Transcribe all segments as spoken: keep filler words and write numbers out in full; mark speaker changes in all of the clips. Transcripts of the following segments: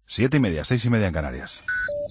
Speaker 1: Siete y media, seis y media en Canarias.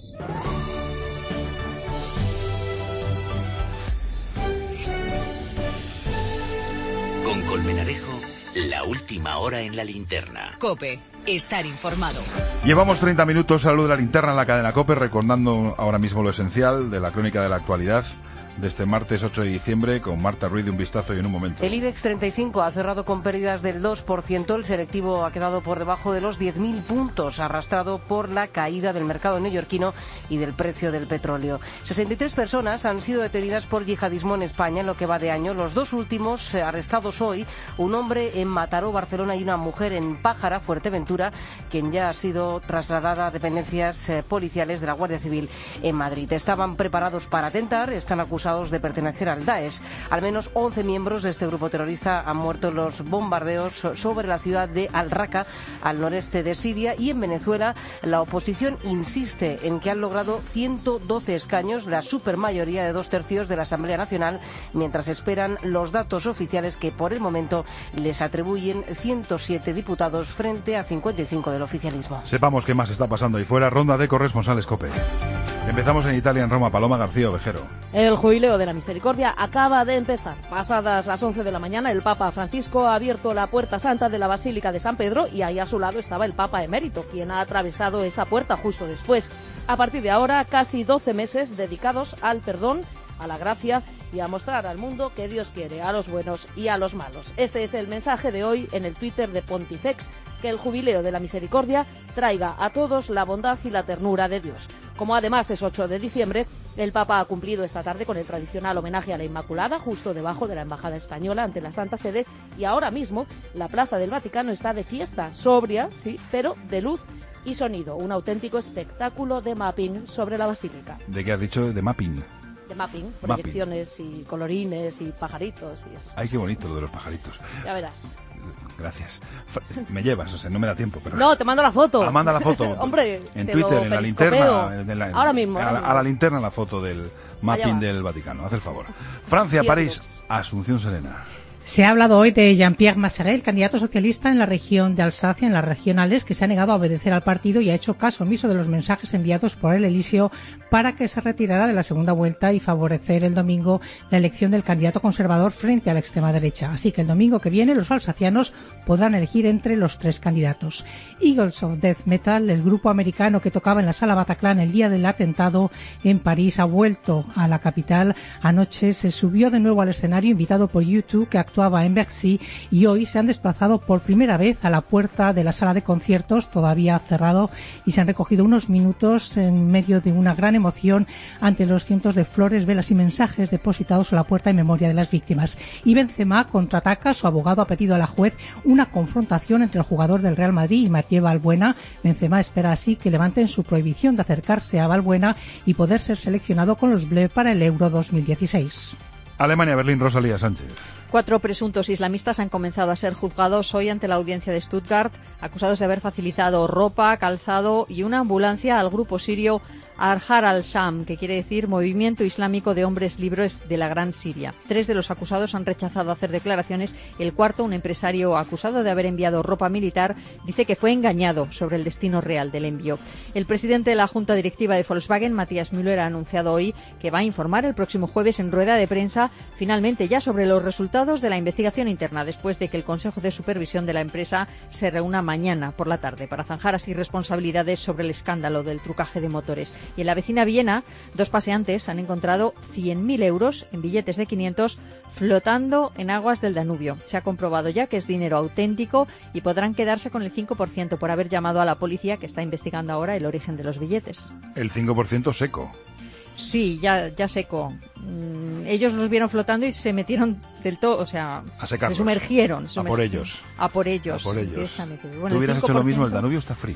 Speaker 2: Con Colmenarejo, la última hora en la linterna.
Speaker 3: COPE, estar informado.
Speaker 1: Llevamos treinta minutos a la luz de la linterna en la cadena COPE, recordando ahora mismo lo esencial de la crónica de la actualidad de este martes ocho de diciembre, con Marta Ruiz de Un Vistazo y en un momento.
Speaker 4: El IBEX treinta y cinco ha cerrado con pérdidas del dos por ciento. El selectivo ha quedado por debajo de los diez mil puntos, arrastrado por la caída del mercado neoyorquino y del precio del petróleo. sesenta y tres personas han sido detenidas por yihadismo en España en lo que va de año. Los dos últimos eh, arrestados hoy, un hombre en Mataró, Barcelona, y una mujer en Pájara, Fuerteventura, quien ya ha sido trasladada a dependencias eh, policiales de la Guardia Civil en Madrid. Estaban preparados para atentar, están acusados de pertenecer al Daesh. Al menos once miembros de este grupo terrorista han muerto en los bombardeos sobre la ciudad de Al-Raqqa, al noreste de Siria. Y en Venezuela, la oposición insiste en que han logrado ciento doce escaños, la supermayoría de dos tercios de la Asamblea Nacional, mientras esperan los datos oficiales que por el momento les atribuyen ciento siete diputados frente a cincuenta y cinco del oficialismo.
Speaker 1: Sepamos qué más está pasando ahí fuera. Ronda de corresponsales COPE. Empezamos en Italia, en Roma. Paloma García Ovejero.
Speaker 5: El jubileo de la misericordia acaba de empezar. Pasadas las once de la mañana, el Papa Francisco ha abierto la puerta santa de la Basílica de San Pedro y ahí a su lado estaba el Papa emérito, quien ha atravesado esa puerta justo después. A partir de ahora, casi doce meses dedicados al perdón, a la gracia y a mostrar al mundo que Dios quiere a los buenos y a los malos. Este es el mensaje de hoy en el Twitter de Pontifex, que el jubileo de la misericordia traiga a todos la bondad y la ternura de Dios. Como además es ocho de diciembre, el Papa ha cumplido esta tarde con el tradicional homenaje a la Inmaculada, justo debajo de la Embajada Española ante la Santa Sede, y ahora mismo la Plaza del Vaticano está de fiesta, sobria, sí, pero de luz y sonido. Un auténtico espectáculo de mapping sobre la Basílica.
Speaker 1: ¿De qué has dicho? De mapping.
Speaker 5: De mapping, proyecciones mapping. Y colorines y pajaritos y esas
Speaker 1: Ay,
Speaker 5: cosas.
Speaker 1: qué bonito lo de los pajaritos.
Speaker 5: Ya verás.
Speaker 1: Gracias. Me llevas, o sea, no me da tiempo. Pero...
Speaker 5: No, te mando la foto.
Speaker 1: Ah, manda la foto.
Speaker 5: Hombre,
Speaker 1: en
Speaker 5: te
Speaker 1: Twitter,
Speaker 5: lo
Speaker 1: en la linterna. En la,
Speaker 5: ahora mismo.
Speaker 1: A la,
Speaker 5: ahora mismo.
Speaker 1: a la linterna la foto del mapping del Vaticano. Haz el favor. Francia, París, Asunción Serena.
Speaker 6: Se ha hablado hoy de Jean-Pierre Masseret, el candidato socialista en la región de Alsacia, en las regionales, que se ha negado a obedecer al partido y ha hecho caso omiso de los mensajes enviados por el Elíseo para que se retirara de la segunda vuelta y favorecer el domingo la elección del candidato conservador frente a la extrema derecha. Así que el domingo que viene los alsacianos podrán elegir entre los tres candidatos. Eagles of Death Metal, el grupo americano que tocaba en la Sala Bataclan el día del atentado en París, ha vuelto a la capital. Anoche se subió de nuevo al escenario invitado por U dos, que actuaba en Bercy, y hoy se han desplazado por primera vez a la puerta de la sala de conciertos, todavía cerrado, y se han recogido unos minutos en medio de una gran emoción ante los cientos de flores, velas y mensajes depositados a la puerta en memoria de las víctimas. Y Benzema contraataca. Su abogado ha pedido a la juez una confrontación entre el jugador del Real Madrid y Mathieu Valbuena. Benzema espera así que levanten su prohibición de acercarse a Valbuena y poder ser seleccionado con los Bleus para el Euro dos mil dieciséis.
Speaker 1: Alemania, Berlín, Rosalía Sánchez.
Speaker 7: Cuatro presuntos islamistas han comenzado a ser juzgados hoy ante la audiencia de Stuttgart, acusados de haber facilitado ropa, calzado y una ambulancia al grupo sirio Ahrar al-Sham, que quiere decir Movimiento Islámico de Hombres Libres de la Gran Siria. Tres de los acusados han rechazado hacer declaraciones. El cuarto, un empresario acusado de haber enviado ropa militar, dice que fue engañado sobre el destino real del envío. El presidente de la Junta Directiva de Volkswagen, Matthias Müller, ha anunciado hoy que va a informar el próximo jueves en rueda de prensa, finalmente ya sobre los resultados de la investigación interna, después de que el Consejo de Supervisión de la empresa se reúna mañana por la tarde para zanjar así responsabilidades sobre el escándalo del trucaje de motores. Y en la vecina Viena, dos paseantes han encontrado cien mil euros en billetes de quinientos flotando en aguas del Danubio. Se ha comprobado ya que es dinero auténtico y podrán quedarse con el cinco por ciento por haber llamado a la policía, que está investigando ahora el origen de los billetes.
Speaker 1: El cinco por ciento seco.
Speaker 7: Sí, ya, ya seco. Mm, ellos los vieron flotando y se metieron del todo, o sea, se sumergieron.
Speaker 1: A por ellos.
Speaker 7: A por ellos.
Speaker 1: A por ellos.
Speaker 7: Bueno,
Speaker 1: ¿tú hubieras hecho lo mismo? El Danubio está frío.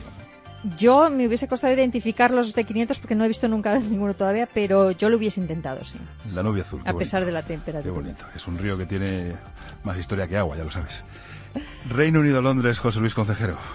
Speaker 7: Yo me hubiese costado identificar los de quinientos porque no he visto nunca ninguno todavía, pero yo lo hubiese intentado, sí.
Speaker 1: El Danubio azul.
Speaker 7: A pesar de la temperatura.
Speaker 1: Qué bonito. Es un río que tiene más historia que agua, ya lo sabes. Reino Unido, Londres, José Luis Concejero.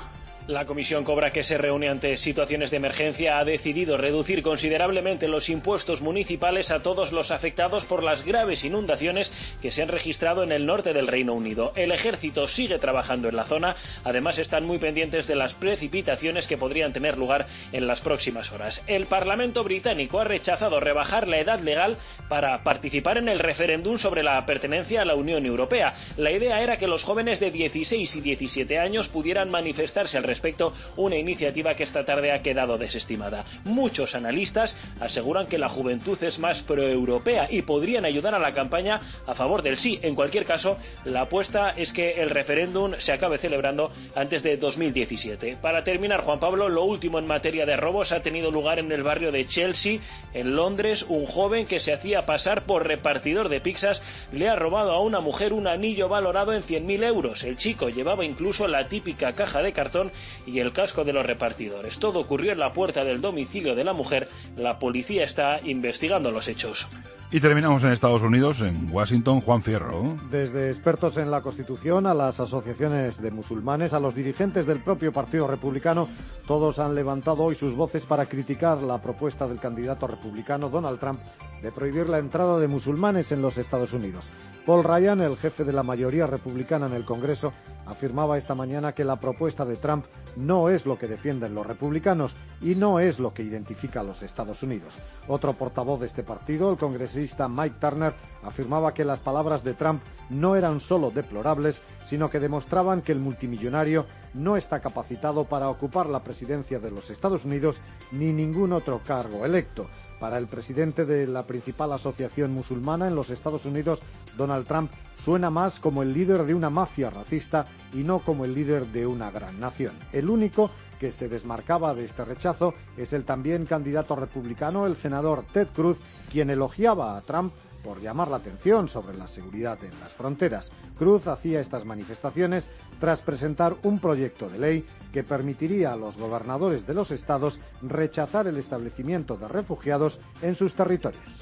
Speaker 8: La Comisión Cobra, que se reúne ante situaciones de emergencia, ha decidido reducir considerablemente los impuestos municipales a todos los afectados por las graves inundaciones que se han registrado en el norte del Reino Unido. El ejército sigue trabajando en la zona, además están muy pendientes de las precipitaciones que podrían tener lugar en las próximas horas. El Parlamento británico ha rechazado rebajar la edad legal para participar en el referéndum sobre la pertenencia a la Unión Europea. La idea era que los jóvenes de dieciséis y diecisiete años pudieran manifestarse al respecto, una iniciativa que esta tarde ha quedado desestimada. Muchos analistas aseguran que la juventud es más proeuropea y podrían ayudar a la campaña a favor del sí. En cualquier caso, la apuesta es que el referéndum se acabe celebrando antes de dos mil diecisiete. Para terminar, Juan Pablo, lo último en materia de robos ha tenido lugar en el barrio de Chelsea, en Londres. Un joven que se hacía pasar por repartidor de pizzas le ha robado a una mujer un anillo valorado en cien mil euros. El chico llevaba incluso la típica caja de cartón y el casco de los repartidores. Todo ocurrió en la puerta del domicilio de la mujer. La policía está investigando los hechos.
Speaker 1: Y terminamos en Estados Unidos, en Washington. Juan Fierro.
Speaker 9: Desde expertos en la Constitución a las asociaciones de musulmanes, a los dirigentes del propio Partido Republicano, todos han levantado hoy sus voces para criticar la propuesta del candidato republicano Donald Trump de prohibir la entrada de musulmanes en los Estados Unidos. Paul Ryan, el jefe de la mayoría republicana en el Congreso, afirmaba esta mañana que la propuesta de Trump no es lo que defienden los republicanos y no es lo que identifica a los Estados Unidos. Otro portavoz de este partido, el congresista Mike Turner, afirmaba que las palabras de Trump no eran solo deplorables, sino que demostraban que el multimillonario no está capacitado para ocupar la presidencia de los Estados Unidos ni ningún otro cargo electo. Para el presidente de la principal asociación musulmana en los Estados Unidos, Donald Trump suena más como el líder de una mafia racista y no como el líder de una gran nación. El único que se desmarcaba de este rechazo es el también candidato republicano, el senador Ted Cruz, quien elogiaba a Trump por llamar la atención sobre la seguridad en las fronteras. Cruz hacía estas manifestaciones tras presentar un proyecto de ley que permitiría a los gobernadores de los estados rechazar el establecimiento de refugiados en sus territorios.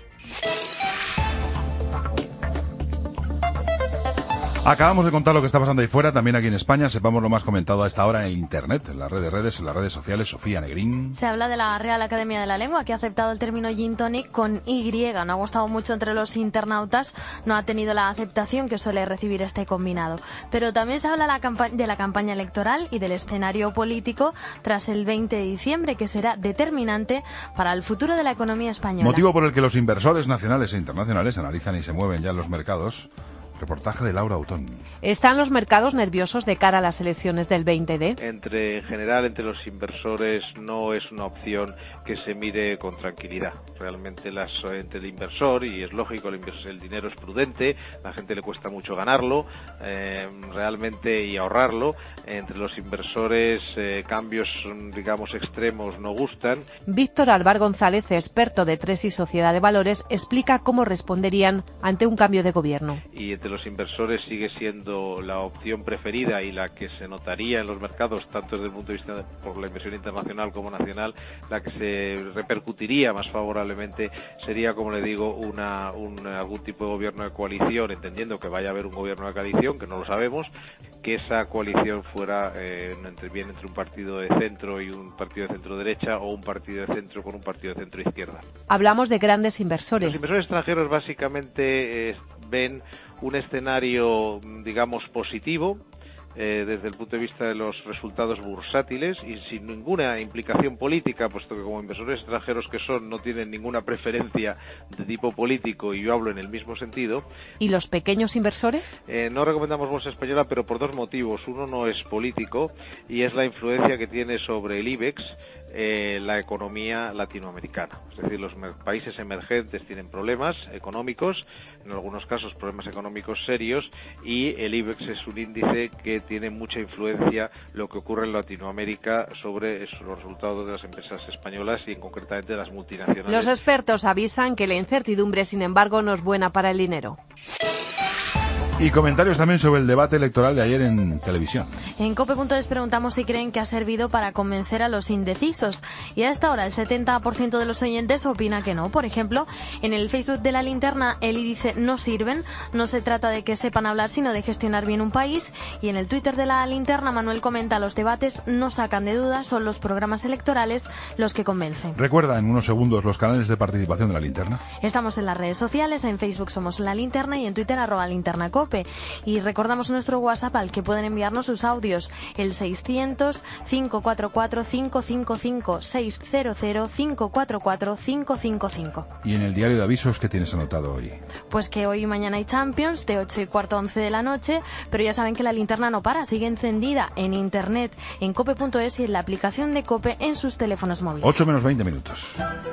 Speaker 1: Acabamos de contar lo que está pasando ahí fuera, también aquí en España. Sepamos lo más comentado a esta hora en el Internet, en las redes, redes, en las redes sociales. Sofía Negrín.
Speaker 10: Se habla de la Real Academia de la Lengua, que ha aceptado el término gin tonic con Y. No ha gustado mucho entre los internautas, no ha tenido la aceptación que suele recibir este combinado. Pero también se habla de la campaña electoral y del escenario político tras el veinte de diciembre, que será determinante para el futuro de la economía española.
Speaker 1: Motivo por el que los inversores nacionales e internacionales analizan y se mueven ya en los mercados. Reportaje de Laura Autón.
Speaker 4: ¿Están los mercados nerviosos de cara a las elecciones del veinte de?
Speaker 11: Entre, en general, entre los inversores no es una opción que se mire con tranquilidad. Realmente las, entre el inversor, y es lógico, el, el dinero es prudente, a la gente le cuesta mucho ganarlo, eh, realmente, y ahorrarlo. Entre los inversores, eh, cambios, digamos, extremos no gustan.
Speaker 4: Víctor Alvar González, experto de Tres y Sociedad de Valores, explica cómo responderían ante un cambio de gobierno.
Speaker 11: Y entre los inversores sigue siendo la opción preferida y la que se notaría en los mercados, tanto desde el punto de vista por la inversión internacional como nacional, la que se repercutiría más favorablemente sería, como le digo, una, un, algún tipo de gobierno de coalición, entendiendo que vaya a haber un gobierno de coalición, que no lo sabemos, que esa coalición fuera eh, entre, bien entre un partido de centro y un partido de centro-derecha o un partido de centro con un partido de centro-izquierda.
Speaker 4: Hablamos de grandes inversores.
Speaker 11: Los inversores extranjeros básicamente eh, ven un escenario, digamos, positivo eh, desde el punto de vista de los resultados bursátiles y sin ninguna implicación política, puesto que como inversores extranjeros que son no tienen ninguna preferencia de tipo político, y yo hablo en el mismo sentido.
Speaker 4: ¿Y los pequeños inversores?
Speaker 11: Eh, no recomendamos bolsa española, pero por dos motivos. Uno no es político y es la influencia que tiene sobre el IBEX Eh, la economía latinoamericana. Es decir, los países emergentes tienen problemas económicos, en algunos casos problemas económicos serios, y el IBEX es un índice que tiene mucha influencia lo que ocurre en Latinoamérica sobre los resultados de las empresas españolas y en concretamente de las multinacionales.
Speaker 4: Los expertos avisan que la incertidumbre, sin embargo, no es buena para el dinero.
Speaker 1: Y comentarios también sobre el debate electoral de ayer en televisión.
Speaker 10: En cope punto es preguntamos si creen que ha servido para convencer a los indecisos. Y a esta hora el setenta por ciento de los oyentes opina que no. Por ejemplo, en el Facebook de La Linterna, Eli dice no sirven. No se trata de que sepan hablar, sino de gestionar bien un país. Y en el Twitter de La Linterna, Manuel comenta los debates no sacan de dudas, son los programas electorales los que convencen.
Speaker 1: Recuerda en unos segundos los canales de participación de La Linterna.
Speaker 10: Estamos en las redes sociales, en Facebook somos La Linterna y en Twitter arroba Linterna Cope. Y recordamos nuestro WhatsApp al que pueden enviarnos sus audios, el seiscientos, cinco cuatro cuatro, cinco cinco cinco, seiscientos, cinco cuatro cuatro, cinco cinco cinco.
Speaker 1: Y en el diario de avisos, ¿qué tienes anotado hoy?
Speaker 10: Pues que hoy y mañana hay Champions, de ocho y cuarto a once de la noche, pero ya saben que La Linterna no para, sigue encendida en internet, en cope punto es y en la aplicación de Cope en sus teléfonos móviles.
Speaker 1: ocho menos veinte minutos.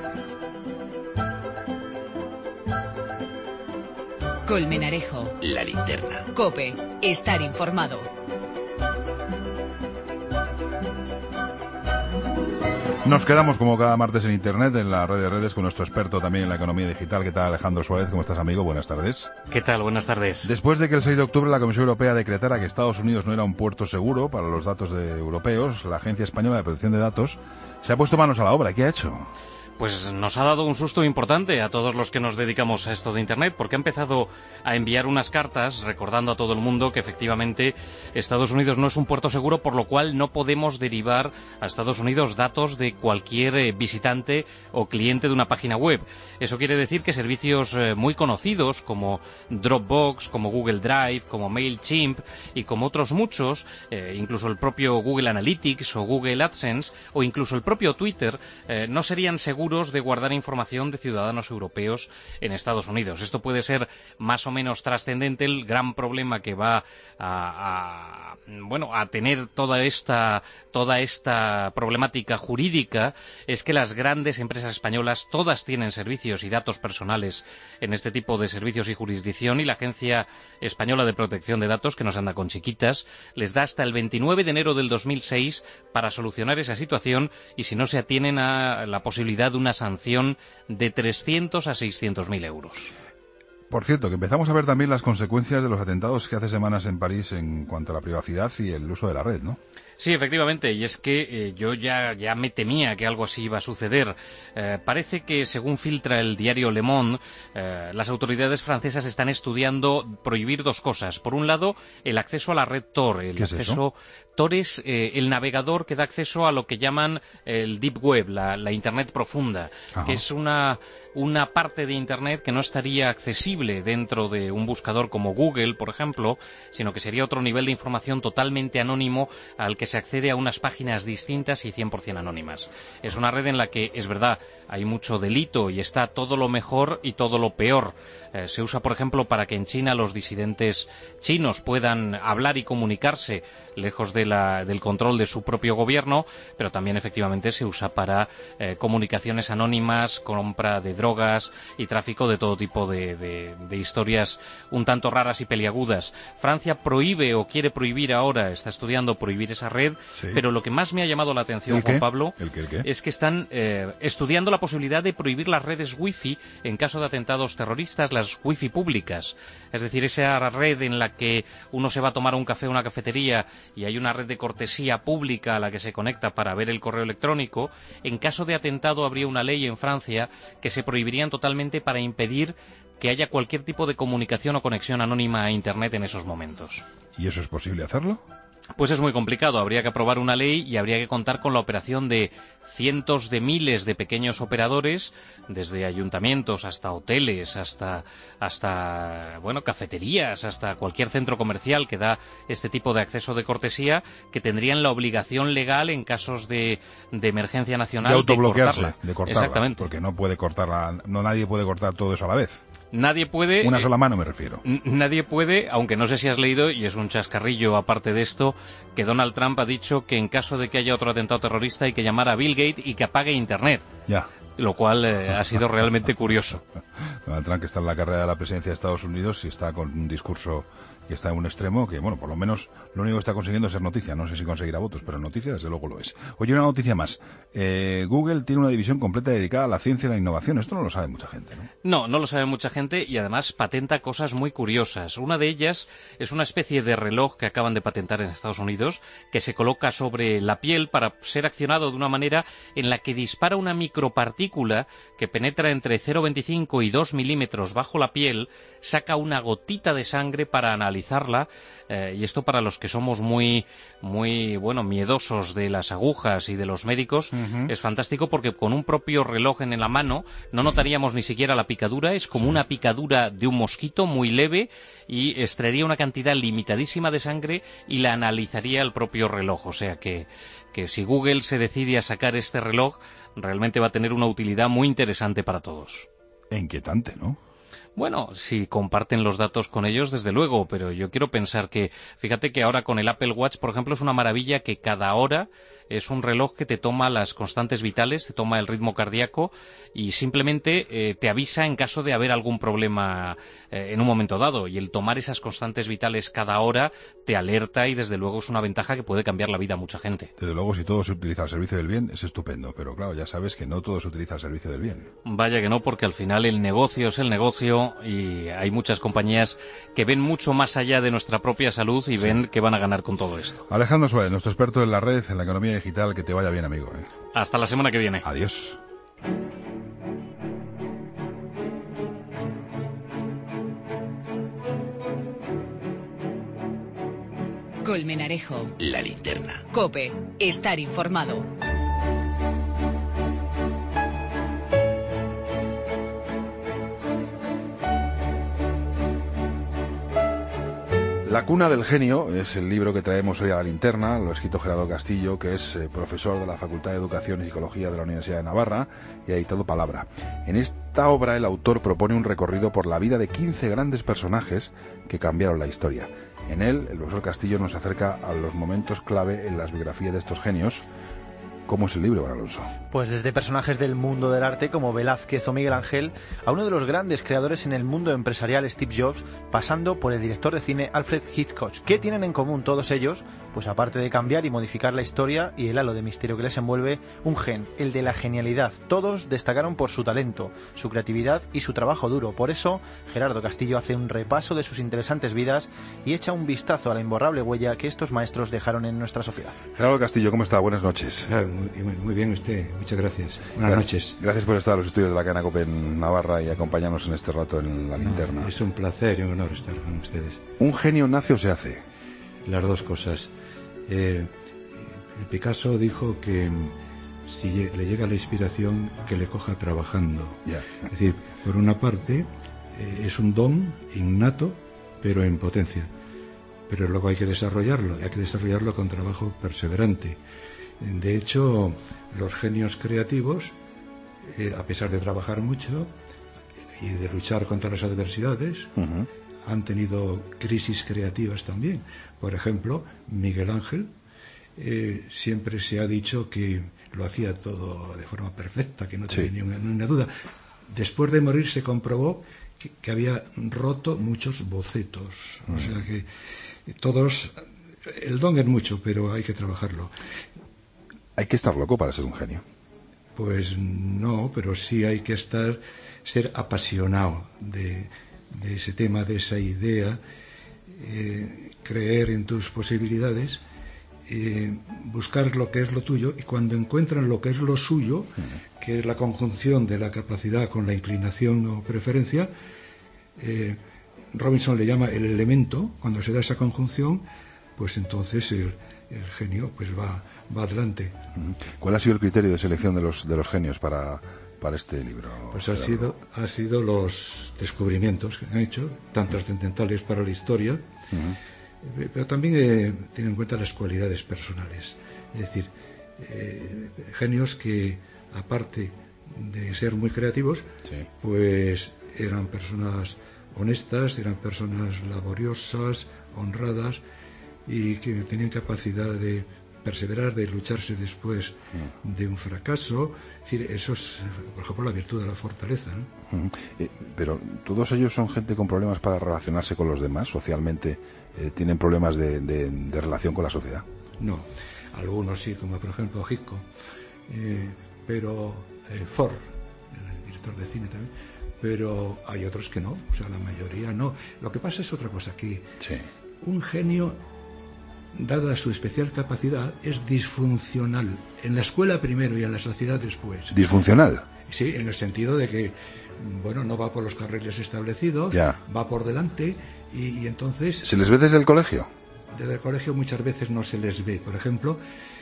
Speaker 3: Colmenarejo.
Speaker 2: La Linterna.
Speaker 3: Cope. Estar informado.
Speaker 1: Nos quedamos como cada martes en internet, en la red de redes, con nuestro experto también en la economía digital. ¿Qué tal, Alejandro Suárez? ¿Cómo estás, amigo? Buenas tardes.
Speaker 12: ¿Qué tal? Buenas tardes.
Speaker 1: Después de que el seis de octubre la Comisión Europea decretara que Estados Unidos no era un puerto seguro para los datos de europeos, la Agencia Española de Protección de Datos se ha puesto manos a la obra. ¿Qué ha hecho?
Speaker 12: Pues nos ha dado un susto importante a todos los que nos dedicamos a esto de Internet, porque ha empezado a enviar unas cartas recordando a todo el mundo que efectivamente Estados Unidos no es un puerto seguro, por lo cual no podemos derivar a Estados Unidos datos de cualquier eh, visitante o cliente de una página web. Eso quiere decir que servicios eh, muy conocidos como Dropbox, como Google Drive, como MailChimp y como otros muchos, eh, incluso el propio Google Analytics o Google AdSense o incluso el propio Twitter, eh, no serían seguros de guardar información de ciudadanos europeos en Estados Unidos. Esto puede ser más o menos trascendente. El gran problema que va a, a bueno a tener toda esta toda esta problemática jurídica es que las grandes empresas españolas todas tienen servicios y datos personales en este tipo de servicios y jurisdicción, y la Agencia Española de Protección de Datos, que nos anda con chiquitas, les da hasta el veintinueve de enero del dos mil seis para solucionar esa situación, y si no se atienen a la posibilidad de una sanción de trescientos a seiscientos mil euros.
Speaker 1: Por cierto, que empezamos a ver también las consecuencias de los atentados que hace semanas en París en cuanto a la privacidad y el uso de la red, ¿no?
Speaker 12: Sí, efectivamente, y es que eh, yo ya, ya me temía que algo así iba a suceder. Eh, parece que, según filtra el diario Le Monde, eh, las autoridades francesas están estudiando prohibir dos cosas. Por un lado, el acceso a la red Tor. El
Speaker 1: ¿Qué es
Speaker 12: acceso
Speaker 1: eso?
Speaker 12: Tor es eh, el navegador que da acceso a lo que llaman el Deep Web, la, la Internet profunda,
Speaker 1: Ajá.
Speaker 12: que es una... una parte de Internet que no estaría accesible dentro de un buscador como Google, por ejemplo, sino que sería otro nivel de información totalmente anónimo al que se accede a unas páginas distintas y cien por cien anónimas. Es una red en la que, es verdad, hay mucho delito y está todo lo mejor y todo lo peor. Eh, se usa, por ejemplo, para que en China los disidentes chinos puedan hablar y comunicarse lejos de la, del control de su propio gobierno, pero también efectivamente se usa para eh, comunicaciones anónimas, compra de drogas y tráfico de todo tipo de, de, de historias un tanto raras y peliagudas. Francia prohíbe o quiere prohibir ahora, está estudiando prohibir esa red, sí. Pero lo que más me ha llamado la atención, Juan Pablo,
Speaker 1: ¿El qué, el qué?
Speaker 12: es que están eh, estudiando la posibilidad de prohibir las redes wifi en caso de atentados terroristas, las wifi públicas. Es decir, esa red en la que uno se va a tomar un café o una cafetería y hay una red de cortesía pública a la que se conecta para ver el correo electrónico. En caso de atentado habría una ley en Francia que se prohibirían totalmente para impedir que haya cualquier tipo de comunicación o conexión anónima a Internet en esos momentos.
Speaker 1: ¿Y eso es posible hacerlo?
Speaker 12: Pues es muy complicado. Habría que aprobar una ley y habría que contar con la operación de cientos de miles de pequeños operadores, desde ayuntamientos hasta hoteles, hasta, hasta bueno, cafeterías, hasta cualquier centro comercial que da este tipo de acceso de cortesía, que tendrían la obligación legal en casos de, de emergencia nacional
Speaker 1: de autobloquearse,
Speaker 12: de cortarla.
Speaker 1: de cortarla. Exactamente. Porque no puede cortarla, no nadie puede cortar todo eso a la vez.
Speaker 12: Nadie puede...
Speaker 1: Una sola mano me refiero.
Speaker 12: Nadie puede, aunque no sé si has leído, y es un chascarrillo aparte de esto, que Donald Trump ha dicho que en caso de que haya otro atentado terrorista hay que llamar a Bill Gates y que apague Internet.
Speaker 1: Ya.
Speaker 12: Lo cual eh, ha sido realmente curioso.
Speaker 1: Donald Trump, que está en la carrera de la presidencia de Estados Unidos y está con un discurso que está en un extremo que, bueno, por lo menos lo único que está consiguiendo es ser noticia. No sé si conseguirá votos, pero noticia desde luego lo es. Oye, una noticia más. Eh, Google tiene una división completa dedicada a la ciencia y la innovación. Esto no lo sabe mucha gente, ¿no?
Speaker 12: No, no lo sabe mucha gente y además patenta cosas muy curiosas. Una de ellas es una especie de reloj que acaban de patentar en Estados Unidos que se coloca sobre la piel para ser accionado de una manera en la que dispara una micropartícula que penetra entre cero coma veinticinco y dos milímetros bajo la piel, saca una gotita de sangre para analizarla, eh, y esto para los que somos muy, muy, bueno, miedosos de las agujas y de los médicos, uh-huh. es fantástico porque con un propio reloj en la mano no notaríamos ni siquiera la picadura, es como una picadura de un mosquito muy leve y extraería una cantidad limitadísima de sangre y la analizaría el propio reloj, o sea que, que si Google se decide a sacar este reloj, realmente va a tener una utilidad muy interesante para todos.
Speaker 1: E inquietante, ¿no?
Speaker 12: Bueno, si comparten los datos con ellos, desde luego, pero yo quiero pensar que, fíjate que ahora con el Apple Watch, por ejemplo, es una maravilla que cada hora es un reloj que te toma las constantes vitales, te toma el ritmo cardíaco y simplemente eh, te avisa en caso de haber algún problema eh, en un momento dado. Y el tomar esas constantes vitales cada hora te alerta y desde luego es una ventaja que puede cambiar la vida a mucha gente.
Speaker 1: Desde luego, si todo se utiliza al servicio del bien, es estupendo. Pero claro, ya sabes que no todo se utiliza al servicio del bien.
Speaker 12: Vaya que no, porque al final el negocio es el negocio y hay muchas compañías que ven mucho más allá de nuestra propia salud y sí. ven que van a ganar con todo esto.
Speaker 1: Alejandro Suárez, nuestro experto en la red, en la economía digital, que te vaya bien, amigo. ¿eh?
Speaker 12: Hasta la semana que viene.
Speaker 1: Adiós.
Speaker 3: Colmenarejo.
Speaker 2: La linterna.
Speaker 3: COPE. Estar informado.
Speaker 1: La cuna del genio es el libro que traemos hoy a la linterna, lo ha escrito Gerardo Castillo, que es eh, profesor de la Facultad de Educación y Psicología de la Universidad de Navarra y ha editado Palabra. En esta obra el autor propone un recorrido por la vida de quince grandes personajes que cambiaron la historia. En él, el profesor Castillo nos acerca a los momentos clave en las biografías de estos genios. ¿Cómo es el libro, Juan Alonso?
Speaker 13: Pues desde personajes del mundo del arte como Velázquez o Miguel Ángel a uno de los grandes creadores en el mundo empresarial, Steve Jobs, pasando por el director de cine Alfred Hitchcock. ¿Qué tienen en común todos ellos? Pues aparte de cambiar y modificar la historia y el halo de misterio que les envuelve, un gen, el de la genialidad. Todos destacaron por su talento, su creatividad y su trabajo duro. Por eso, Gerardo Castillo hace un repaso de sus interesantes vidas y echa un vistazo a la imborrable huella que estos maestros dejaron en nuestra sociedad.
Speaker 1: Gerardo Castillo, ¿cómo está? Buenas noches.
Speaker 14: Ah, muy, muy bien usted, muchas gracias. Buenas gracias, noches.
Speaker 1: Gracias por estar en los estudios de la cadena COPE en Navarra y acompañarnos en este rato en la linterna.
Speaker 14: No, es un placer y un honor estar con ustedes.
Speaker 1: ¿Un genio nace o se hace?
Speaker 14: Las dos cosas. Eh, Picasso dijo que si le llega la inspiración, que le coja trabajando.
Speaker 1: Yeah.
Speaker 14: Es decir, por una parte, eh, es un don innato, pero en potencia. Pero luego hay que desarrollarlo, hay que desarrollarlo con trabajo perseverante. De hecho, los genios creativos, eh, a pesar de trabajar mucho y de luchar contra las adversidades, uh-huh. han tenido crisis creativas también. Por ejemplo, Miguel Ángel, eh, siempre se ha dicho que lo hacía todo de forma perfecta, que no tenía sí. ninguna, ninguna duda. Después de morir se comprobó que, que había roto muchos bocetos. Uh-huh. O sea que todos, el don es mucho, pero hay que trabajarlo.
Speaker 1: ¿Hay que estar loco para ser un genio?
Speaker 14: Pues no, pero sí hay que estar, ser apasionado de, de ese tema, de esa idea, eh, creer en tus posibilidades, eh, buscar lo que es lo tuyo, y cuando encuentran lo que es lo suyo, uh-huh. que es la conjunción de la capacidad con la inclinación o preferencia, eh, Robinson le llama el elemento. Cuando se da esa conjunción, pues entonces el, el genio pues va, va adelante.
Speaker 1: ¿Cuál ha sido el criterio de selección de los de los genios para, para este libro?
Speaker 14: Pues ha sido, ha sido los descubrimientos que han hecho, tan trascendentales para la historia, uh-huh. pero también eh, tienen en cuenta las cualidades personales. Es decir, eh, genios que, aparte de ser muy creativos, sí. pues eran personas honestas, eran personas laboriosas, honradas, y que tenían capacidad de perseverar, de lucharse después de un fracaso. Es decir, eso es, por ejemplo, la virtud de la fortaleza, ¿no?
Speaker 1: Uh-huh. eh, pero todos ellos son gente con problemas para relacionarse con los demás, socialmente, eh, tienen problemas de, de, de relación con la sociedad.
Speaker 14: No, algunos sí, como por ejemplo Hitchcock, eh, pero eh, Ford, el director de cine también, pero hay otros que no, o sea, la mayoría no. Lo que pasa es otra cosa, que
Speaker 1: sí.
Speaker 14: un genio, dada su especial capacidad, es disfuncional, en la escuela primero y en la sociedad después.
Speaker 1: ¿Disfuncional?
Speaker 14: Sí, en el sentido de que, bueno, no va por los carriles establecidos,
Speaker 1: ya.
Speaker 14: va por delante, y, y entonces...
Speaker 1: ¿Se les ve desde el colegio?
Speaker 14: Desde el colegio muchas veces no se les ve. Por ejemplo,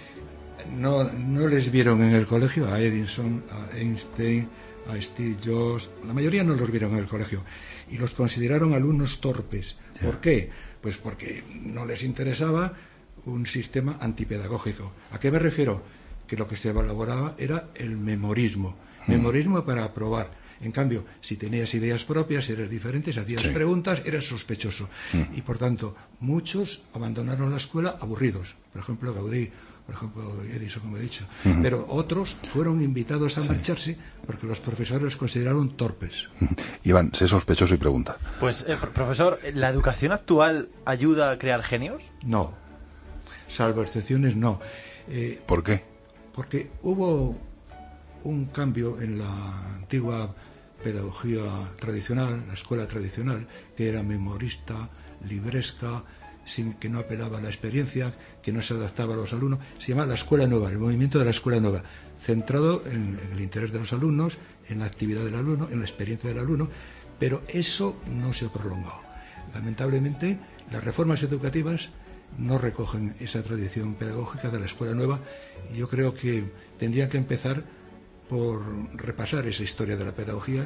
Speaker 14: no, no les vieron en el colegio a Edison, a Einstein, a Steve Jobs, la mayoría no los vieron en el colegio y los consideraron alumnos torpes. Yeah. ¿Por qué? Pues porque no les interesaba un sistema antipedagógico. ¿A qué me refiero? Que lo que se elaboraba era el memorismo, mm. memorismo para aprobar. En cambio, si tenías ideas propias, eras diferente, si hacías sí. preguntas, eras sospechoso. Mm. Y por tanto, muchos abandonaron la escuela aburridos. Por ejemplo, Gaudí, por ejemplo, Edison, como he dicho. Mm. Pero otros fueron invitados a sí. marcharse porque los profesores los consideraron torpes.
Speaker 1: Mm. Iván, sé sospechoso y pregunta.
Speaker 13: Pues, eh, profesor, ¿la educación actual ayuda a crear genios?
Speaker 14: No. Salvo excepciones, no. Eh,
Speaker 1: ¿Por qué?
Speaker 14: Porque hubo un cambio en la antigua pedagogía tradicional, la escuela tradicional, que era memorista, libresca, sin que no apelaba a la experiencia, que no se adaptaba a los alumnos. Se llama la escuela nueva, el movimiento de la escuela nueva, centrado en, en el interés de los alumnos, en la actividad del alumno, en la experiencia del alumno, pero eso no se ha prolongado. Lamentablemente, las reformas educativas no recogen esa tradición pedagógica de la escuela nueva, y yo creo que tendría que empezar por repasar esa historia de la pedagogía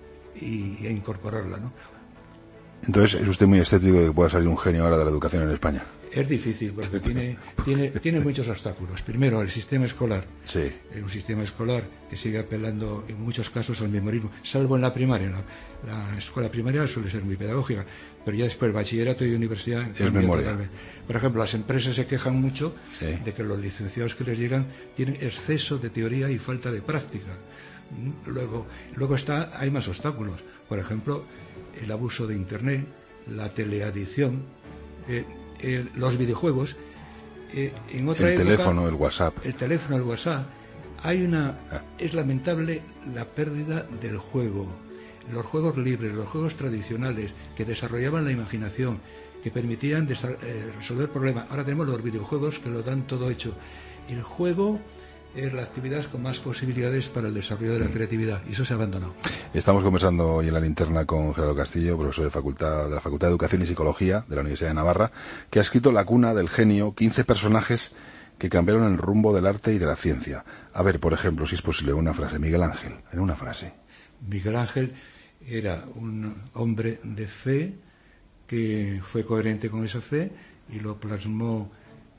Speaker 14: y, e incorporarla, ¿no?
Speaker 1: Entonces, ¿es usted muy escéptico de que pueda salir un genio ahora de la educación en España?
Speaker 14: Es difícil, porque tiene, tiene, tiene muchos obstáculos. Primero, el sistema escolar.
Speaker 1: Sí.
Speaker 14: Es un sistema escolar que sigue apelando en muchos casos al memorismo, salvo en la primaria. La, la escuela primaria suele ser muy pedagógica, pero ya después bachillerato y universidad
Speaker 1: es memoria.
Speaker 14: Por ejemplo, las empresas se quejan mucho
Speaker 1: sí.
Speaker 14: de que los licenciados que les llegan tienen exceso de teoría y falta de práctica. Luego, luego está, hay más obstáculos. Por ejemplo, el abuso de Internet, la teleadicción, eh, el, los videojuegos. Eh, en otra
Speaker 1: el
Speaker 14: época,
Speaker 1: teléfono, el WhatsApp.
Speaker 14: El teléfono, el WhatsApp. Hay una, ah. es lamentable la pérdida del juego. Los juegos libres, los juegos tradicionales que desarrollaban la imaginación, que permitían eh, resolver problemas. Ahora tenemos los videojuegos que lo dan todo hecho. El juego es la actividad con más posibilidades para el desarrollo de la creatividad, y eso se ha abandonado.
Speaker 1: Estamos conversando hoy en la linterna con Gerardo Castillo, profesor de, facultad, de la Facultad de Educación y Psicología de la Universidad de Navarra, que ha escrito La cuna del genio, quince personajes que cambiaron el rumbo del arte y de la ciencia. A ver, por ejemplo, si es posible, una frase. Miguel Ángel, en una frase.
Speaker 14: Miguel Ángel era un hombre de fe que fue coherente con esa fe y lo plasmó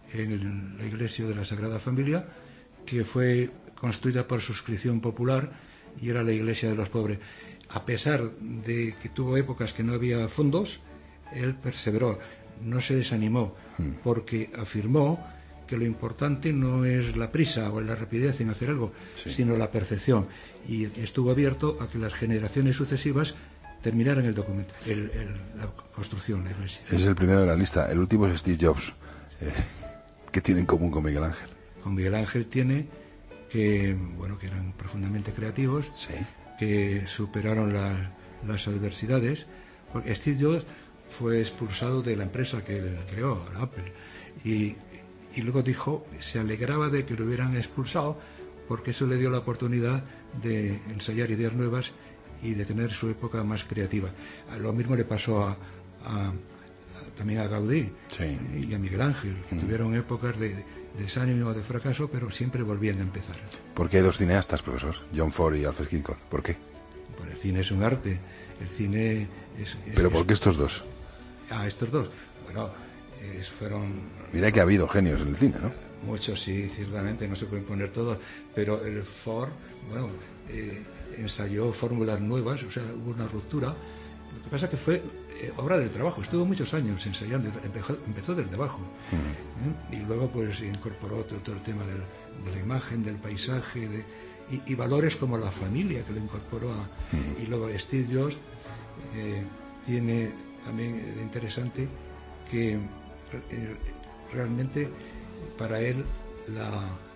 Speaker 14: en la iglesia de la Sagrada Familia, que fue construida por suscripción popular y era la iglesia de los pobres. A pesar de que tuvo épocas que no había fondos, él perseveró, no se desanimó, porque afirmó que lo importante no es la prisa o la rapidez en hacer algo, sí. sino la perfección. Y estuvo abierto a que las generaciones sucesivas terminaran el documento, el, el, la construcción de la iglesia.
Speaker 1: Es el primero de la lista. El último es Steve Jobs. Eh, ¿Qué tiene en común con Miguel Ángel?
Speaker 14: Con Miguel Ángel tiene que, bueno, que eran profundamente creativos,
Speaker 1: sí.
Speaker 14: que superaron la, las adversidades, porque Steve Jobs fue expulsado de la empresa que él creó, la Apple, y, y luego dijo, se alegraba de que lo hubieran expulsado, porque eso le dio la oportunidad de ensayar ideas nuevas y de tener su época más creativa. Lo mismo le pasó a, a, a también a Gaudí
Speaker 1: sí.
Speaker 14: y a Miguel Ángel, que
Speaker 1: mm.
Speaker 14: tuvieron épocas de, de desánimo o de fracaso, pero siempre volvían a empezar.
Speaker 1: ¿Por qué hay dos cineastas, profesor? John Ford y Alfred Hitchcock. ¿Por qué?
Speaker 14: Bueno, el cine es un arte. El cine es... es
Speaker 1: ¿Pero
Speaker 14: es,
Speaker 1: por qué estos dos?
Speaker 14: Ah, estos dos. Bueno, es, fueron...
Speaker 1: Mira que ha habido genios en el cine, ¿no?
Speaker 14: Muchos, sí, ciertamente, no se pueden poner todos, pero el Ford, bueno, eh, ensayó fórmulas nuevas, o sea, hubo una ruptura, Lo que pasa es que fue eh, obra del trabajo, estuvo muchos años ensayando, empezó, empezó desde abajo. Uh-huh. ¿eh? Y luego pues incorporó todo, todo el tema del, de la imagen, del paisaje, de, y, y valores como la familia que lo incorporó a, uh-huh. Y luego Steve Jobs eh, tiene también de interesante que eh, realmente para él la,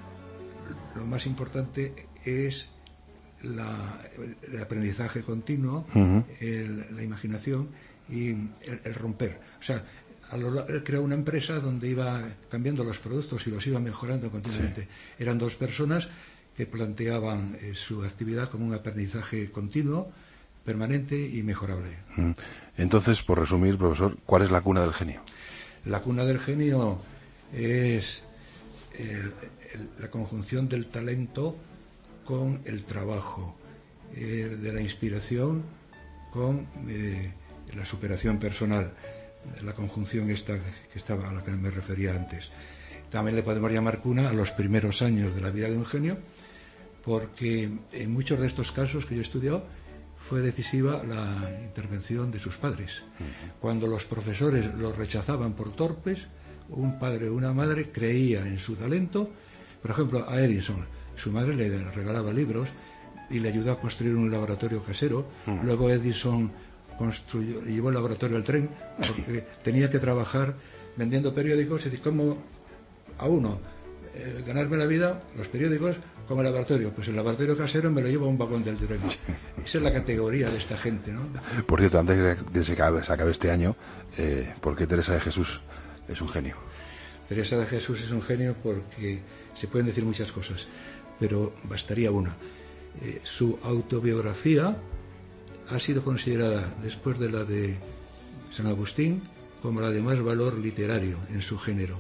Speaker 14: lo más importante es La, el aprendizaje continuo, uh-huh. el, la imaginación y el, el romper. O sea, a lo, él creó una empresa donde iba cambiando los productos y los iba mejorando continuamente. Sí. Eran dos personas que planteaban eh, su actividad como un aprendizaje continuo, permanente y mejorable.
Speaker 1: Uh-huh. Entonces, por resumir, profesor, ¿cuál es la cuna del genio?
Speaker 14: La cuna del genio es el, el, la conjunción del talento con el trabajo, eh, de la inspiración con eh, la superación personal, la conjunción esta que estaba a la que me refería antes. También le podemos llamar cuna a los primeros años de la vida de un genio, porque en muchos de estos casos que yo he estudiado fue decisiva la intervención de sus padres. Cuando los profesores los rechazaban por torpes, un padre o una madre creía en su talento. Por ejemplo, a Edison, su madre le regalaba libros y le ayudó a construir un laboratorio casero. Uh-huh. Luego Edison construyó, llevó el laboratorio al tren porque tenía que trabajar vendiendo periódicos. Y como a uno eh, ganarme la vida, los periódicos, con el laboratorio. Pues el laboratorio casero me lo llevo a un vagón del tren. Esa es la categoría de esta gente, ¿no?
Speaker 1: Por cierto, antes de que se acabe, se acabe este año, eh, ¿por qué Teresa de Jesús es un genio?
Speaker 14: Teresa de Jesús es un genio porque se pueden decir muchas cosas, pero bastaría una. Eh, su autobiografía ha sido considerada, después de la de San Agustín, como la de más valor literario en su género.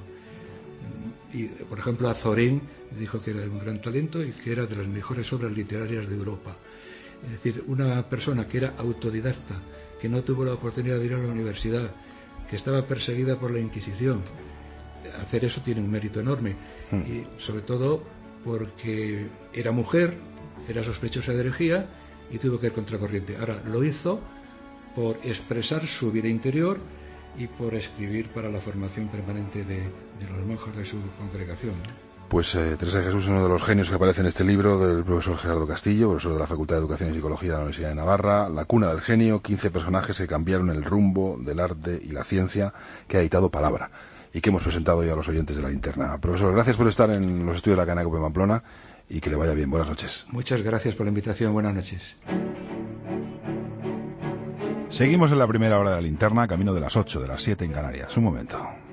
Speaker 14: Y, por ejemplo, Azorín dijo que era de un gran talento y que era de las mejores obras literarias de Europa. Es decir, una persona que era autodidacta, que no tuvo la oportunidad de ir a la universidad, que estaba perseguida por la Inquisición. Hacer eso tiene un mérito enorme. Mm. Y sobre todo porque era mujer, era sospechosa de herejía y tuvo que ir contracorriente. Ahora, lo hizo por expresar su vida interior y por escribir para la formación permanente de, de los monjes de su congregación.
Speaker 1: Pues eh, Teresa de Jesús es uno de los genios que aparece en este libro del profesor Gerardo Castillo, profesor de la Facultad de Educación y Psicología de la Universidad de Navarra, La cuna del genio, quince personajes que cambiaron el rumbo del arte y la ciencia, que ha editado Palabra y que hemos presentado ya a los oyentes de la linterna. Profesor, gracias por estar en los estudios de la cadena COPE Pamplona y que le vaya bien. Buenas noches.
Speaker 14: Muchas gracias por la invitación. Buenas noches.
Speaker 1: Seguimos en la primera hora de la linterna, camino de las ocho, de las siete en Canarias. Un momento.